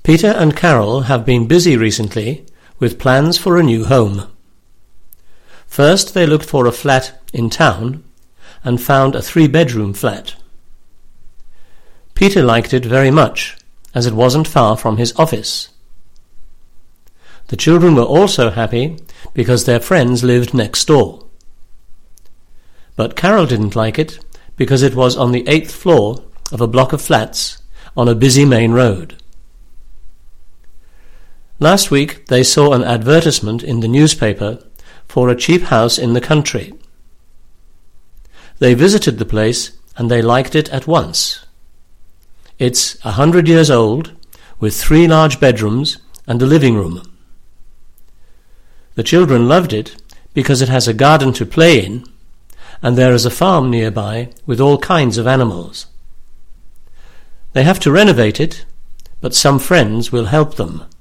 Peter and Carol have been busy recently with plans for a new home. First they looked for a flat in town and found a 3-bedroom flat. Peter liked it very much, as it wasn't far from his office. The children were also happy because their friends lived next door. But Carol didn't like it because it was on the 8th floor of a block of flats on a busy main road. Last week they saw an advertisement in the newspaper for a cheap house in the country. They visited the place and they liked it at once. It's 100 years old, with 3 large bedrooms and a living room. The children loved it because it has a garden to play in, and there is a farm nearby with all kinds of animals. They have to renovate it, but some friends will help them.